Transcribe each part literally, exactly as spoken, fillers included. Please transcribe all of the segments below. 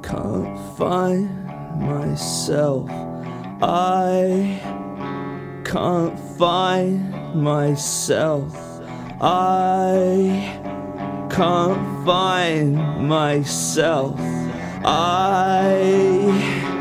can't find myself. I can't find myself. I can't find myself. I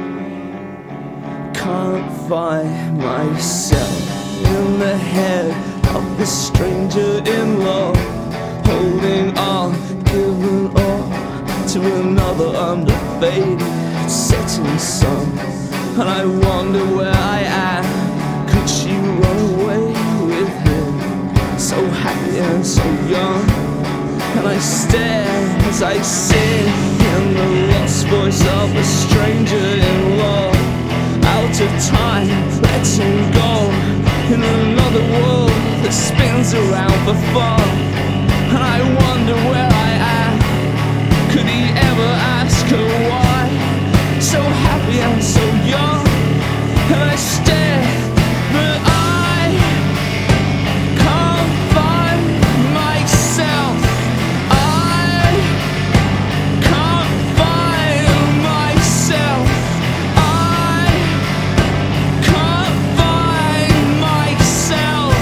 can't find myself in the head of the stranger in love, holding on, giving up to another under faded setting sun. And I wonder where I am. Could she run away with him? So happy and so young. And I stare as I sit in the lost voice of a stranger in love, out of time, letting go in another world that spins around for fun. And I wonder where I am. Could he ever ask her why? So happy and so young. And I stare, but I can't find myself. I can't find myself. I can't find myself.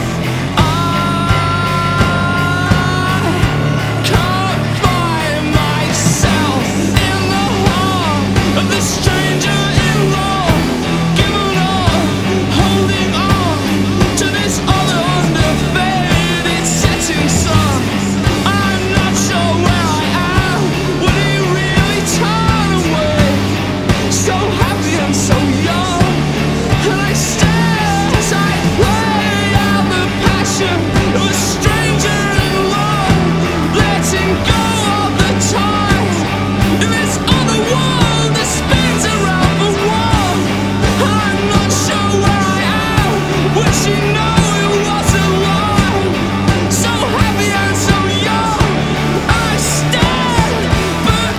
I can't find myself in the heart of the stranger in love, giving up, holding on to this other underfaded setting sun. I'm not sure where I am. Would he really turn away? So happy and so young. And I stare as I play out the passion of a stranger in love, letting go of the time in this other world that spins around for one. I'm not sure where I am. Would she know it was a lie? So happy and so young. I stare, but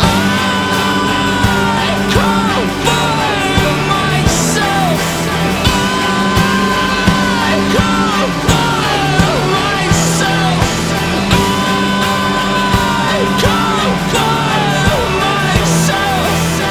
I can't find myself. I can't find myself. I can't find myself.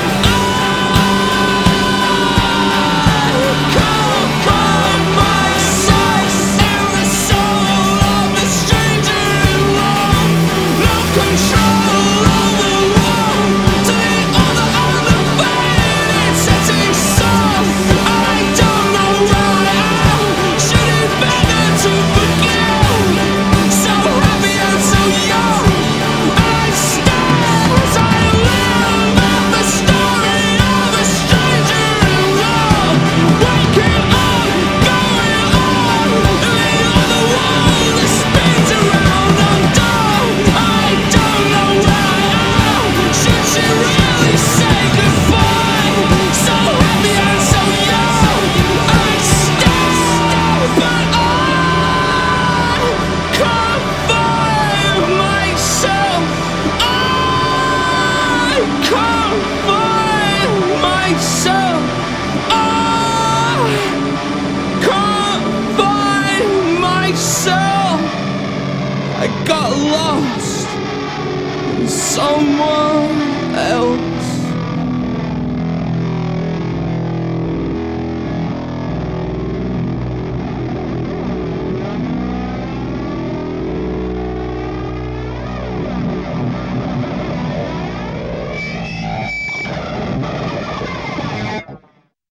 I can't find myself in the soul of the stranger in love. No control over one to the other underfaded setting sun. I don't know where I am. Should it better to forgive? So happy and so young. I stare as I live out the story of a stranger in love, waking up, going on in the other world that spins around undone. I don't know where I am. Should she really say goodbye? So happy and so young. I stare, but I can't find myself. I can't find myself. I can't find myself. I got lost